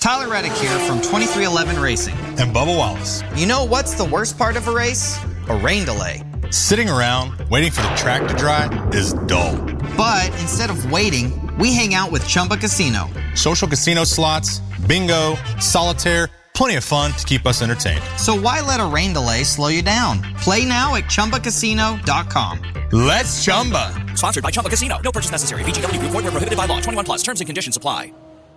Tyler Reddick here from 2311 Racing. And Bubba Wallace. You know what's the worst part of a race? A rain delay. Sitting around waiting for the track to dry is dull. But instead of waiting, we hang out with Chumba Casino. Social casino slots, bingo, solitaire, plenty of fun to keep us entertained. So why let a rain delay slow you down? Play now at ChumbaCasino.com. Let's Chumba. Sponsored by Chumba Casino. No purchase necessary. VGW Group. Void where prohibited by law. 21 plus. Terms and conditions apply.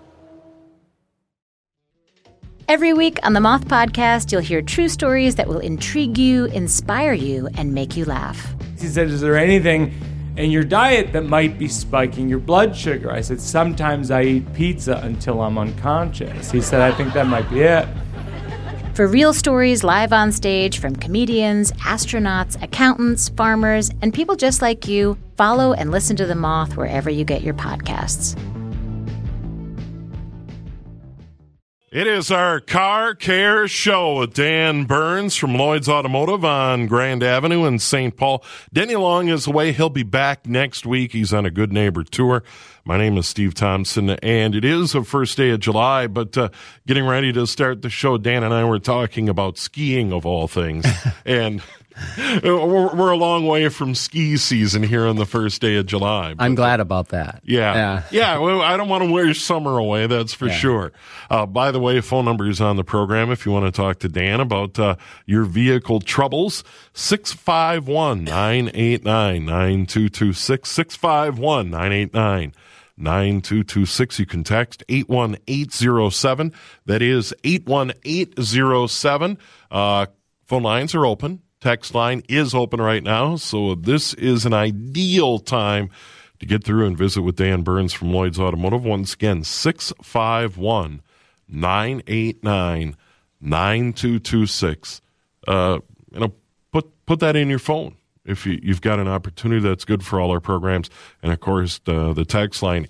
Every week on the Moth Podcast, you'll hear true stories that will intrigue you, inspire you, and make you laugh. He said, is there anything in your diet that might be spiking your blood sugar? I said, sometimes I eat pizza until I'm unconscious. He said, I think that might be it. For real stories live on stage from comedians, astronauts, accountants, farmers, and people just like you, follow and listen to The Moth wherever you get your podcasts. It is our Car Care Show with Dan Burns from Lloyd's Automotive on Grand Avenue in St. Paul. Denny Long is away. He'll be back next week. He's on a Good Neighbor tour. My name is Steve Thompson, and it is the first day of July, but getting ready to start the show, Dan and I were talking about skiing of all things, and we're a long way from ski season here on the first day of July. I'm glad about that. Yeah. Well, I don't want to wear summer away, that's for sure. By the way, phone number is on the program if you want to talk to Dan about your vehicle troubles. 651-989-9226. 651-989-9226. You can text 81807. That is 81807. Phone lines are open. Text line is open right now, so this is an ideal time to get through and visit with Dan Burns from Lloyd's Automotive. Once again, 651-989-9226. Put that in your phone if you've got an opportunity. That's good for all our programs. And, of course, the text line,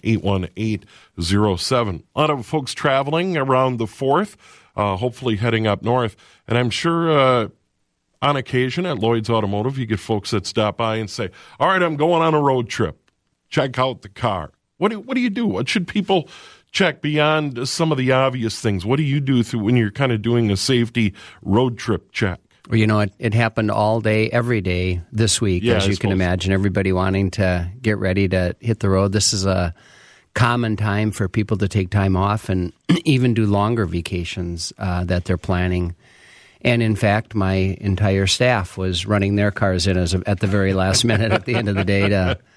81807. A lot of folks traveling around the 4th, hopefully heading up north. And I'm sure on occasion at Lloyd's Automotive, you get folks that stop by and say, all right, I'm going on a road trip. Check out the car. What do you do? What should people check beyond some of the obvious things? What do you do when you're kind of doing a safety road trip check? Well, you know, it happened all day, every day this week, as you can imagine. Everybody wanting to get ready to hit the road. This is a common time for people to take time off and even do longer vacations that they're planning. And in fact, my entire staff was running their cars in at the very last minute at the end of the day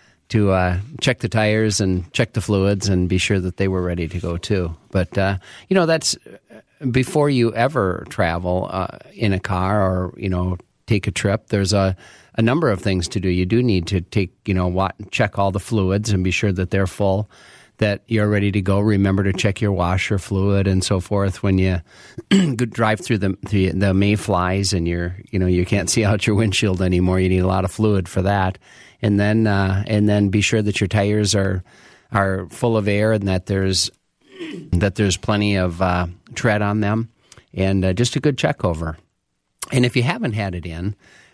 to check the tires and check the fluids and be sure that they were ready to go too. But, that's before you ever travel in a car or, take a trip. There's a number of things to do. You do need to check all the fluids and be sure that they're full, that you're ready to go. Remember to check your washer fluid and so forth when you drive through the mayflies and you can't see out your windshield anymore. You need a lot of fluid for that, and then be sure that your tires are full of air and that there's plenty of tread on them, and just a good check over. And if you haven't had it in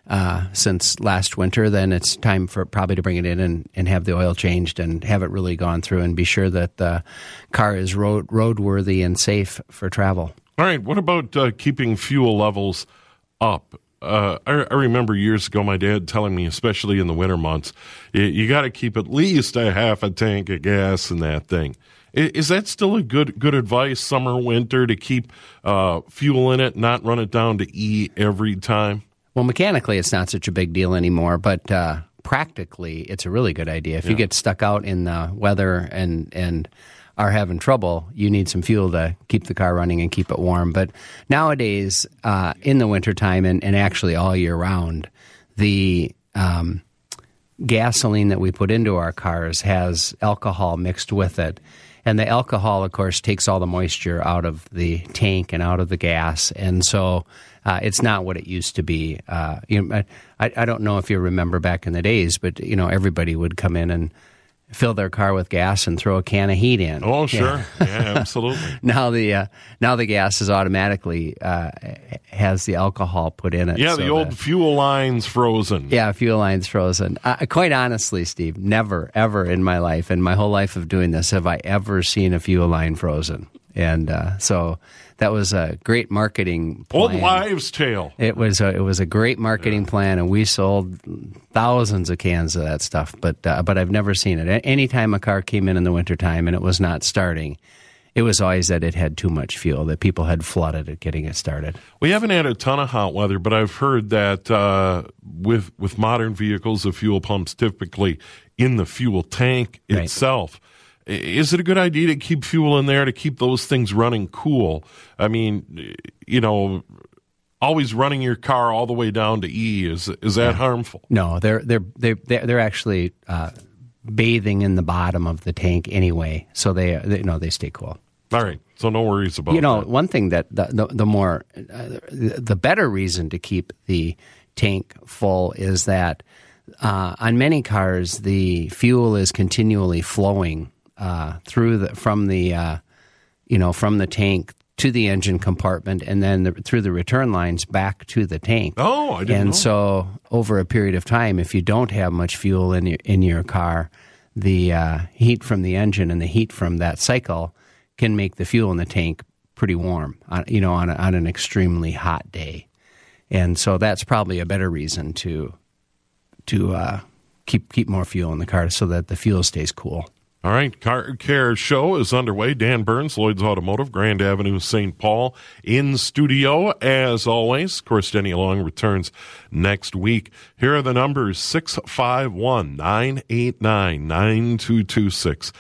since last winter, then it's time for probably to bring it in and have the oil changed and have it really gone through and be sure that the car is roadworthy and safe for travel. All right. What about keeping fuel levels up? I remember years ago my dad telling me, especially in the winter months, you got to keep at least a half a tank of gas in that thing. Is that still a good advice, summer, winter, to keep fuel in it, not run it down to E every time? Well, mechanically, it's not such a big deal anymore, but practically, it's a really good idea. If you get stuck out in the weather and are having trouble, you need some fuel to keep the car running and keep it warm. But nowadays, in the wintertime and actually all year round, the gasoline that we put into our cars has alcohol mixed with it. And the alcohol, of course, takes all the moisture out of the tank and out of the gas. And so it's not what it used to be. I don't know if you remember back in the days, but, everybody would come in and fill their car with gas and throw a can of heat in. Oh, sure. Yeah, absolutely. Now the gas is automatically has the alcohol put in it. Yeah, the old fuel line's frozen. Yeah, fuel line's frozen. Quite honestly, Steve, never, ever in my life, in my whole life of doing this, have I ever seen a fuel line frozen. And so that was a great marketing plan. Old wives' tale. It was a great marketing plan, and we sold thousands of cans of that stuff. But I've never seen it. Anytime a car came in the wintertime and it was not starting, it was always that it had too much fuel, that people had flooded it getting it started. We haven't had a ton of hot weather, but I've heard that with modern vehicles, the fuel pump's typically in the fuel tank itself. Right. Is it a good idea to keep fuel in there to keep those things running cool? I mean, always running your car all the way down to E, is that harmful? No, they're actually bathing in the bottom of the tank anyway, so they stay cool. All right, so no worries about that. One thing that the better reason to keep the tank full is that on many cars the fuel is continually flowing from the tank to the engine compartment, and then through the return lines back to the tank. Oh, I didn't know. And so over a period of time, if you don't have much fuel in your car, the heat from the engine and the heat from that cycle can make the fuel in the tank pretty warm, on an extremely hot day. And so that's probably a better reason to keep more fuel in the car so that the fuel stays cool. All right, Car Care Show is underway. Dan Burns, Lloyd's Automotive, Grand Avenue, St. Paul, in studio as always. Of course, Denny Long returns next week. Here are the numbers: 651-989-9226.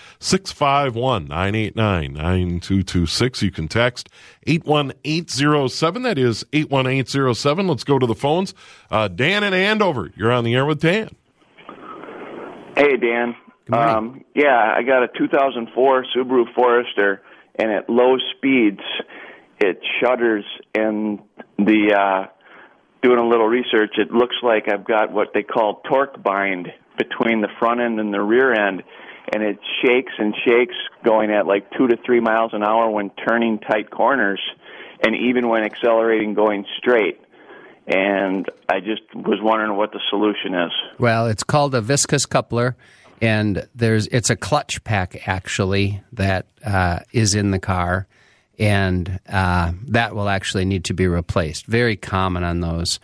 651-989-9226. You can text 81807. That is 81807. Let's go to the phones. Dan in Andover, you're on the air with Dan. Hey, Dan. I got a 2004 Subaru Forester, and at low speeds, it shudders. And doing a little research, it looks like I've got what they call torque bind between the front end and the rear end, and it shakes and shakes, going at like 2 to 3 miles an hour when turning tight corners, and even when accelerating going straight. And I just was wondering what the solution is. Well, it's called a viscous coupler. And it's a clutch pack, actually, that is in the car, and that will actually need to be replaced. Very common on those.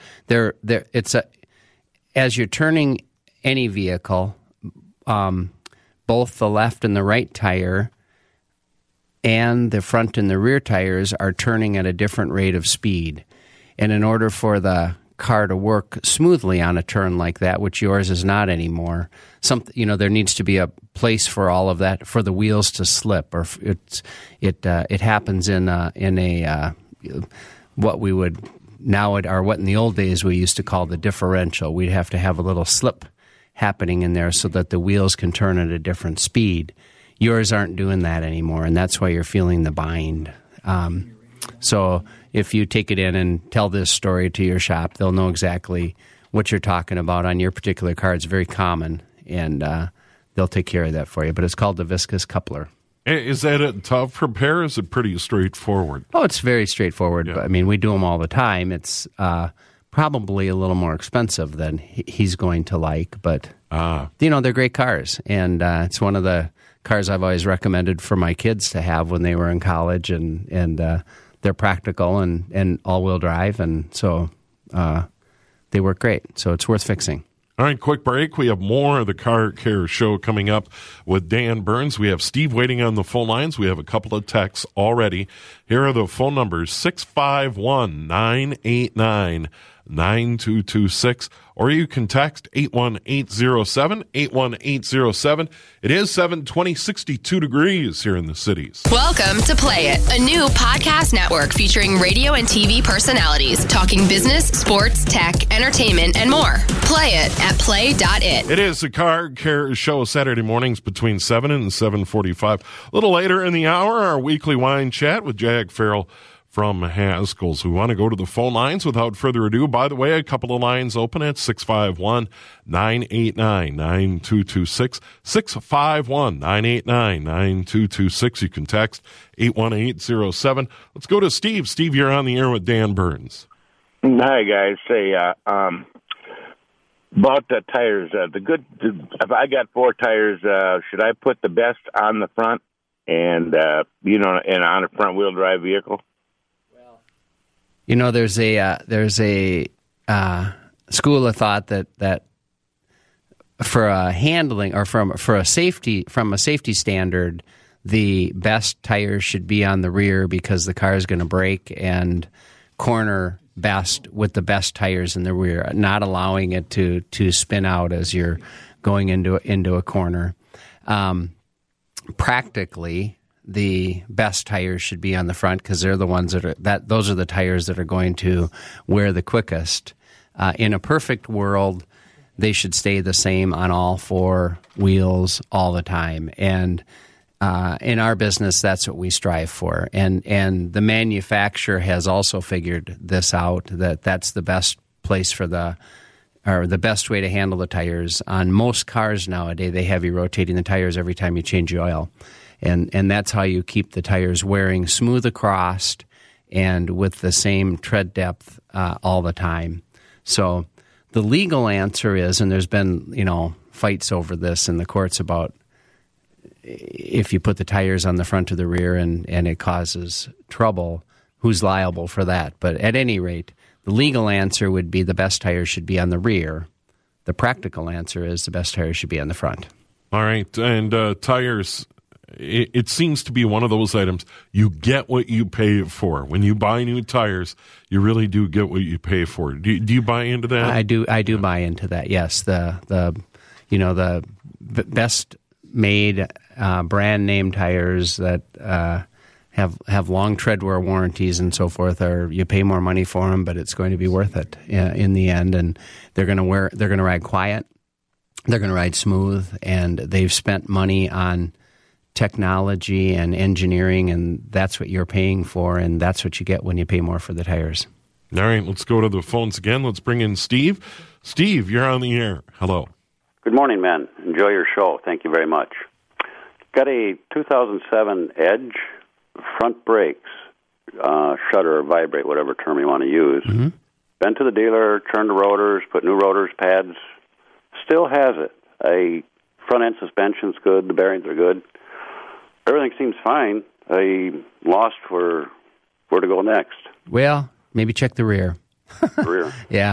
As you're turning any vehicle, both the left and the right tire and the front and the rear tires are turning at a different rate of speed. And in order for the car to work smoothly on a turn like that, which yours is not anymore, there needs to be a place for all of that, for the wheels to slip, or it happens in what we would now, or what in the old days we used to call the differential. We'd have to have a little slip happening in there so that the wheels can turn at a different speed. Yours aren't doing that anymore, and that's why you're feeling the bind. So if you take it in and tell this story to your shop, they'll know exactly what you're talking about on your particular car. It's very common, and they'll take care of that for you. But it's called the viscous coupler. Is that a tough repair? Is it pretty straightforward? Oh, it's very straightforward. Yeah. But, I mean, we do them all the time. It's probably a little more expensive than he's going to like, but they're great cars. And it's one of the cars I've always recommended for my kids to have when they were in college, and they're practical and all-wheel drive, and so they work great. So it's worth fixing. All right, quick break. We have more of the Car Care Show coming up with Dan Burns. We have Steve waiting on the phone lines. We have a couple of texts already. Here are the phone numbers: 651-989-9226, or you can text 81807, 81807. It is 720, 62 degrees here in the cities. Welcome to Play It, a new podcast network featuring radio and TV personalities talking business, sports, tech, entertainment, and more. Play it at play.it. It is the Car Care Show, Saturday mornings between 7 and 7:45. A little later in the hour, our weekly wine chat with Jack Farrell from Haskell's. We want to go to the phone lines without further ado. By the way, a couple of lines open at 651-989-9226. 651-989-9226. You can text 81807. Let's go to Steve. Steve, you're on the air with Dan Burns. Hi, guys. Say, about the tires, if I got 4 tires, should I put the best on the front and and on a front wheel drive vehicle? There's a school of thought that for a handling or from a safety standard, the best tires should be on the rear because the car is going to brake and corner best with the best tires in the rear, not allowing it to spin out as you're going into a corner. Practically, the best tires should be on the front because they're the ones those are the tires that are going to wear the quickest. In a perfect world, they should stay the same on all four wheels all the time. And in our business, that's what we strive for. And the manufacturer has also figured this out, that that's the best place for the best way to handle the tires. On most cars nowadays, they have you rotating the tires every time you change the oil. And that's how you keep the tires wearing smooth across and with the same tread depth all the time. So the legal answer is, and there's been, fights over this in the courts about if you put the tires on the front or the rear and it causes trouble, who's liable for that? But at any rate, the legal answer would be the best tires should be on the rear. The practical answer is the best tires should be on the front. All right, and tires, it seems to be one of those items you get what you pay for. When you buy new tires, you really do get what you pay for. Do you buy into that? I do buy into that. Yes, the best made brand name tires that have long tread wear warranties and so forth you pay more money for them, but it's going to be worth it in the end. And they're going to ride quiet, they're going to ride smooth, and they've spent money on technology and engineering, and that's what you're paying for, and that's what you get when you pay more for the tires. All right, let's go to the phones again. Let's bring in Steve. Steve, you're on the air. Hello. Good morning, man. Enjoy your show. Thank you very much. Got a 2007 Edge, front brakes, shutter or vibrate, whatever term you want to use. Mm-hmm. Been to the dealer, turned the rotors, put new rotors, pads. Still has it. Front end suspension's good. The bearings are good. Everything seems fine. I lost where to go next. Well, maybe check the rear. Rear. Yeah.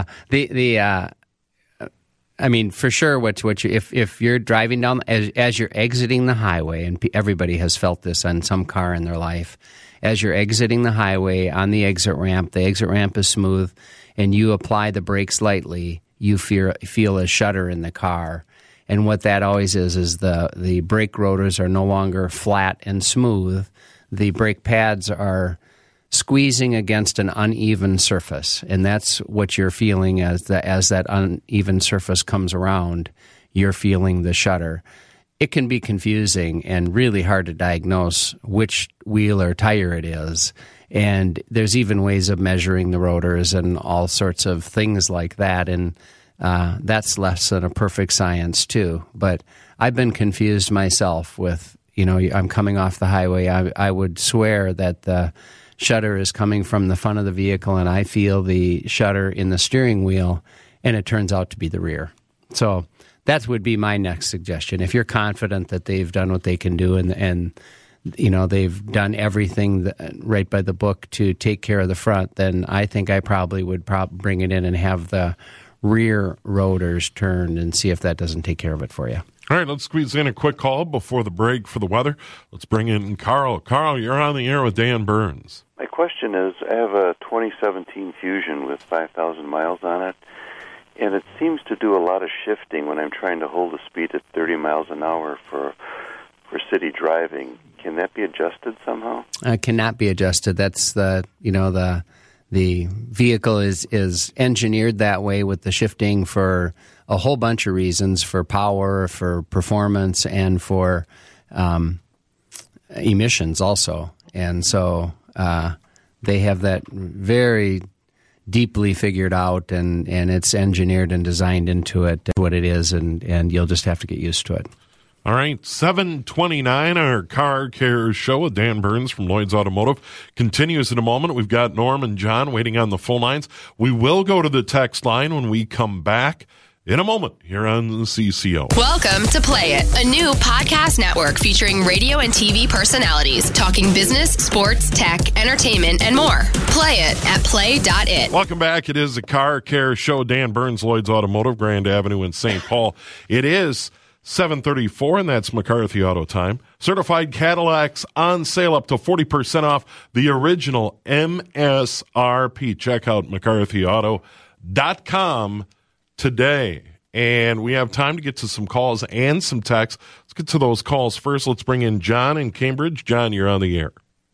For sure, if you're driving down as you're exiting the highway, and everybody has felt this on some car in their life, as you're exiting the highway on the exit ramp is smooth, and you apply the brakes lightly, you feel a shudder in the car. And what that always is the brake rotors are no longer flat and smooth. The brake pads are squeezing against an uneven surface, and that's what you're feeling as that uneven surface comes around. You're feeling the shudder. It can be confusing and really hard to diagnose which wheel or tire it is, and there's even ways of measuring the rotors and all sorts of things like that, and that's less than a perfect science too. But I've been confused myself with, I'm coming off the highway. I would swear that the shudder is coming from the front of the vehicle, and I feel the shudder in the steering wheel, and it turns out to be the rear. So that would be my next suggestion. If you're confident that they've done what they can do and they've done everything right by the book to take care of the front, then I think I probably would bring it in and have the rear rotors turned and see if that doesn't take care of it for you. All right, let's squeeze in a quick call before the break for the weather. Let's bring in Carl. Carl, you're on the air with Dan Burns. My question is, I have a 2017 Fusion with 5,000 miles on it, and it seems to do a lot of shifting when I'm trying to hold a speed at 30 miles an hour for city driving. Can that be adjusted somehow? It cannot be adjusted. That's the vehicle is engineered that way with the shifting for a whole bunch of reasons, for power, for performance, and for emissions also. And so they have that very deeply figured out, and it's engineered and designed into it what it is, and you'll just have to get used to it. All right, 7:29, our Car Care Show with Dan Burns from Lloyd's Automotive continues in a moment. We've got Norm and John waiting on the phone lines. We will go to the text line when we come back. in a moment here on the CCO. Welcome to Play It, a new podcast network featuring radio and TV personalities talking business, sports, tech, entertainment, and more. Play it at play.it. Welcome back. It is the Car Care Show. Dan Burns, Lloyd's Automotive, Grand Avenue in St. Paul. It is 7:34, and that's McCarthy Auto Time. Certified Cadillacs on sale up to 40% off the original MSRP. Check out McCarthyAuto.com today. And we have time to get to some calls and some texts. Let's get to those calls first. Let's bring in John in Cambridge. John, you're on the air.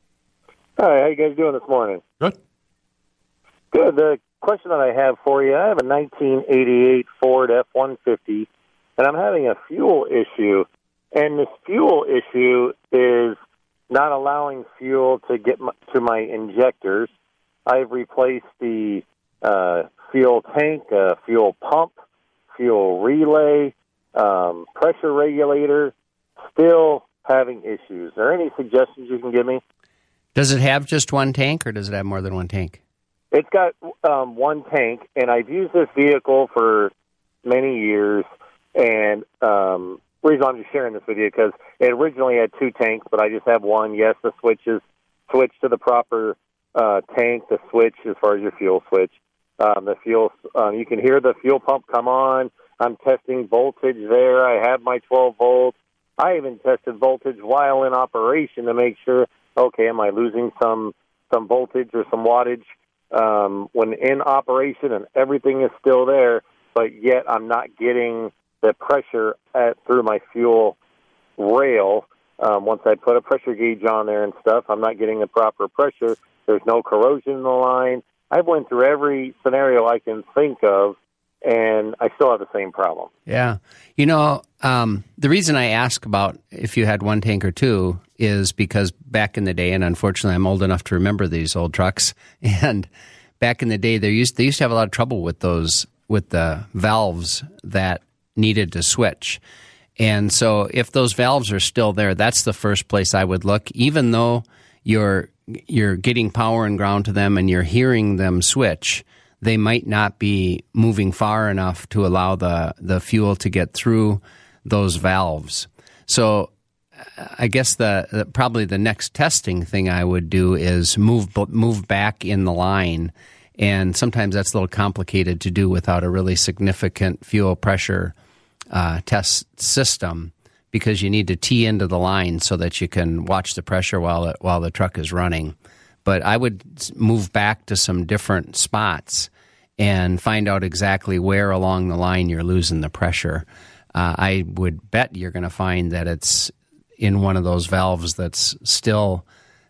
Hi, how you guys doing this morning? Good. Good. The question that I have for you, I have a 1988 Ford F-150, and I'm having a fuel issue. And this fuel issue is not allowing fuel to get to my injectors. I've replaced the fuel tank, fuel pump, fuel relay, pressure regulator, still having issues. Are there any suggestions you can give me? Does it have just one tank, or does it have more than one tank? It's got one tank, and I've used this vehicle for many years, and the reason I'm just sharing this with you because it originally had two tanks, but I just have one. Yes, the switch to the proper tank, the switch as far as your fuel switch. The fuel, you can hear the fuel pump come on. I'm testing voltage there. I have my 12 volts. I even tested voltage while in operation to make sure, okay, am I losing some voltage or some wattage when in operation, and everything is still there, but yet I'm not getting the pressure through my fuel rail. Once I put a pressure gauge on there and stuff, I'm not getting the proper pressure. There's no corrosion in the line. I went through every scenario I can think of, and I still have the same problem. Yeah. You know, the reason I ask about if you had one tank or two is because back in the day, and unfortunately I'm old enough to remember these old trucks, and back in the day they used to have a lot of trouble with the valves that needed to switch. And so if those valves are still there, that's the first place I would look, even though you're getting power and ground to them and you're hearing them switch. They might not be moving far enough to allow the fuel to get through those valves. So I guess probably the next testing thing I would do is move back in the line, and sometimes that's a little complicated to do without a really significant fuel pressure test system, because you need to tee into the line so that you can watch the pressure while the truck is running. But I would move back to some different spots and find out exactly where along the line you're losing the pressure. I would bet you're going to find that it's in one of those valves that's still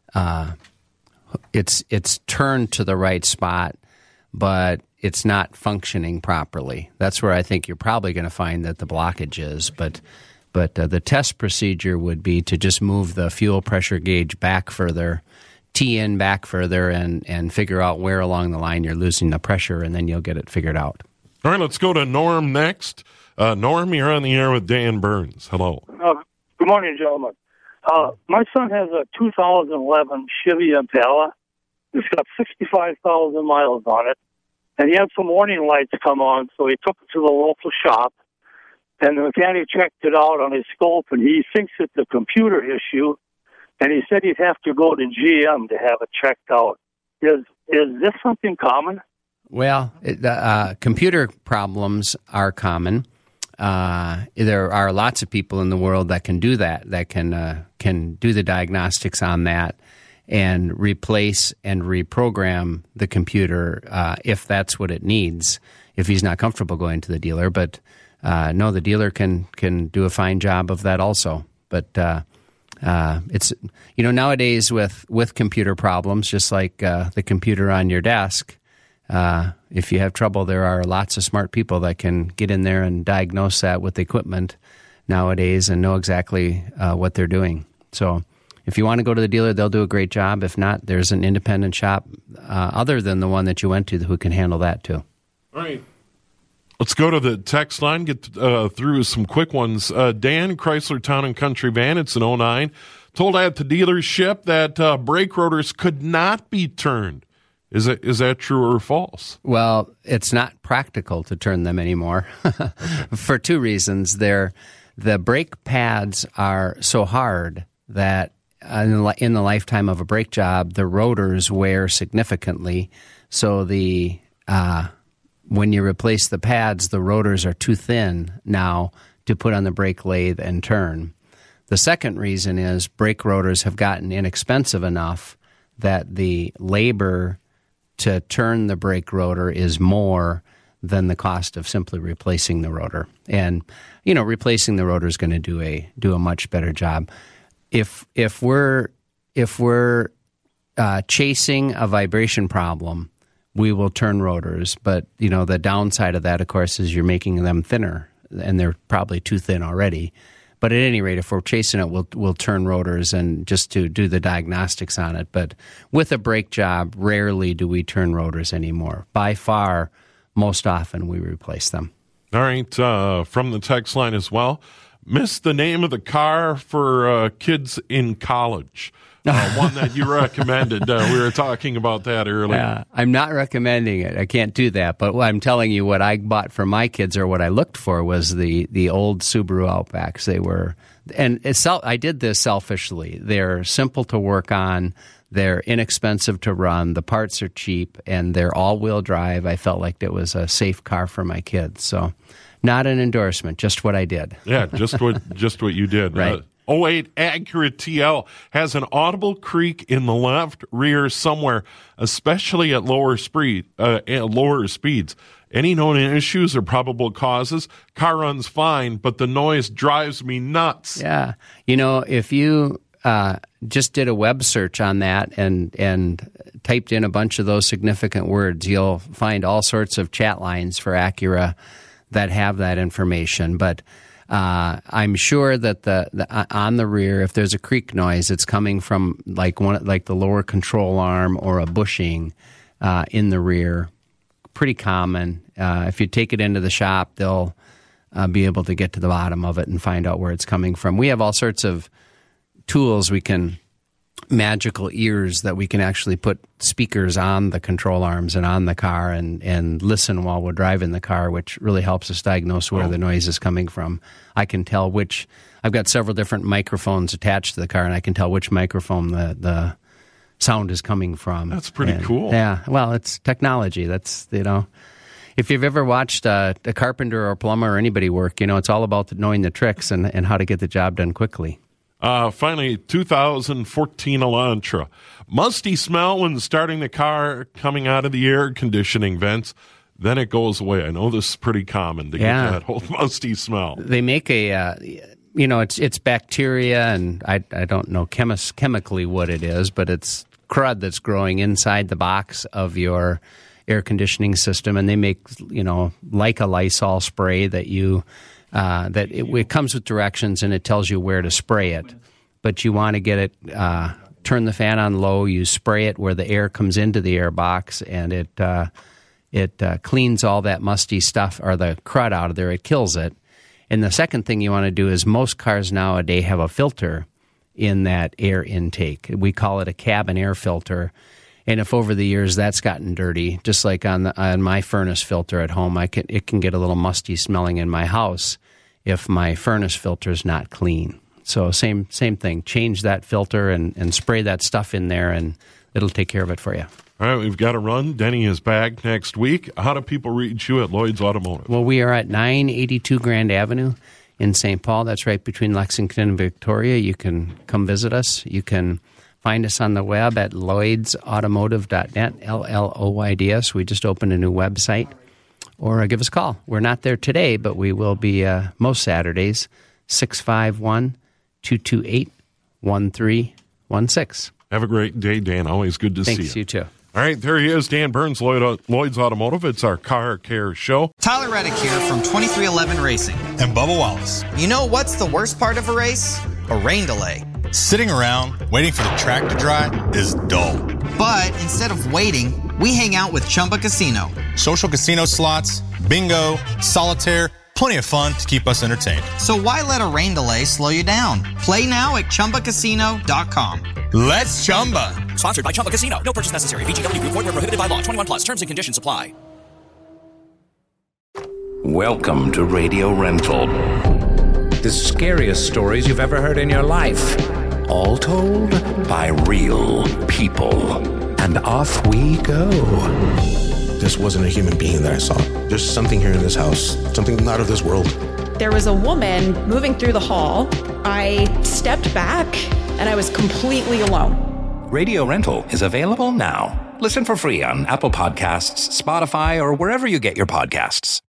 it's turned to the right spot, but it's not functioning properly. That's where I think you're probably going to find that the blockage is. But the test procedure would be to just move the fuel pressure gauge back further, tee in back further, and figure out where along the line you're losing the pressure, and then you'll get it figured out. All right, let's go to Norm next. Norm, you're on the air with Dan Burns. Hello. Good morning, gentlemen. My son has a 2011 Chevy Impala. It's got 65,000 miles on it, and he had some warning lights come on, so he took it to the local shop, and the mechanic checked it out on his scope, and he thinks it's a computer issue, and he said he'd have to go to GM to have it checked out. Is this something common? Well, computer problems are common. There are lots of people in the world that can do that can do the diagnostics on that and replace and reprogram the computer if that's what it needs, if he's not comfortable going to the dealer. But no, the dealer can do a fine job of that also. But it's, nowadays with computer problems, just like the computer on your desk, if you have trouble, there are lots of smart people that can get in there and diagnose that with equipment nowadays and know exactly what they're doing. So if you want to go to the dealer, they'll do a great job. If not, there's an independent shop other than the one that you went to who can handle that too. All right. Let's go to the text line, get through some quick ones. Dan, Chrysler Town and Country Van, it's an 09. Told at the dealership that brake rotors could not be turned Is that true or false? Well, it's not practical to turn them anymore for two reasons. The brake pads are so hard that in the lifetime of a brake job, the rotors wear significantly. So when you replace the pads, the rotors are too thin now to put on the brake lathe and turn. The second reason is brake rotors have gotten inexpensive enough that the labor to turn the brake rotor is more than the cost of simply replacing the rotor. And, replacing the rotor is going to do a much better job. If we're chasing a vibration problem, we will turn rotors. But, the downside of that, of course, is you're making them thinner, and they're probably too thin already. But at any rate, if we're chasing it, we'll turn rotors and just to do the diagnostics on it. But with a brake job, rarely do we turn rotors anymore. By far, most often we replace them. All right, from the text line as well. Missed the name of the car for kids in college. One that you recommended. We were talking about that earlier. Yeah, I'm not recommending it. I can't do that. But I'm telling you what I bought for my kids, or what I looked for, was the old Subaru Outbacks. They were, and I did this selfishly. They're simple to work on. They're inexpensive to run. The parts are cheap, and they're all-wheel drive. I felt like it was a safe car for my kids. So, not an endorsement, just what I did. Yeah, just what you did. Right. 08 Acura TL has an audible creak in the left rear somewhere, especially at lower speeds. Any known issues or probable causes? Car runs fine, but the noise drives me nuts. Yeah. If you just did a web search on that and typed in a bunch of those significant words, you'll find all sorts of chat lines for Acura that have that information. But I'm sure that on the rear, if there's a creak noise, it's coming from like the lower control arm or a bushing in the rear. Pretty common. If you take it into the shop, they'll be able to get to the bottom of it and find out where it's coming from. We have all sorts of tools magical ears that we can actually put speakers on the control arms and on the car and listen while we're driving the car, which really helps us diagnose where the noise is coming from. I can tell I've got several different microphones attached to the car, and I can tell which microphone the sound is coming from. That's pretty cool. Yeah, well, it's technology. That's, if you've ever watched a carpenter or plumber or anybody work, it's all about knowing the tricks and how to get the job done quickly. Finally, 2014 Elantra. Musty smell when starting the car coming out of the air conditioning vents. Then it goes away. I know this is pretty common to get that whole musty smell. They make it's bacteria, and I don't know chemically what it is, but it's crud that's growing inside the box of your air conditioning system. And they make, like a Lysol spray that it comes with directions and it tells you where to spray it. But you want to get it, turn the fan on low, you spray it where the air comes into the air box, and it cleans all that musty stuff or the crud out of there. It kills it. And the second thing you want to do is most cars nowadays have a filter in that air intake. We call it a cabin air filter. And if over the years that's gotten dirty, just like on my furnace filter at home, it can get a little musty smelling in my house if my furnace filter is not clean. So same thing. Change that filter and spray that stuff in there, and it'll take care of it for you. All right, we've got to run. Denny is back next week. How do people reach you at Lloyd's Automotive? Well, we are at 982 Grand Avenue in St. Paul. That's right between Lexington and Victoria. You can come visit us. You can find us on the web at lloydsautomotive.net, LLOYDS. We just opened a new website. Or give us a call. We're not there today, but we will be most Saturdays, 651-228-1316. Have a great day, Dan. Always good to see you. Thanks, you too. All right, there he is, Dan Burns, Lloyd's Automotive. It's our Car Care Show. Tyler Reddick here from 2311 Racing. And Bubba Wallace. You know what's the worst part of a race? A rain delay. Sitting around waiting for the track to dry is dull. But instead of waiting, we hang out with Chumba Casino. Social casino slots, bingo, solitaire, plenty plenty of fun to keep us entertained. So why let a rain delay slow you down? Play now at ChumbaCasino.com. Let's Chumba. Sponsored by Chumba Casino. No purchase necessary. VGW Group. Void where prohibited by law. 21 plus. Terms and conditions apply. Welcome to Radio Rental. The scariest stories you've ever heard in your life. All told by real people. And off we go. This wasn't a human being that I saw. There's something here in this house. Something not of this world. There was a woman moving through the hall. I stepped back and I was completely alone. Radio Rental is available now. Listen for free on Apple Podcasts, Spotify, or wherever you get your podcasts.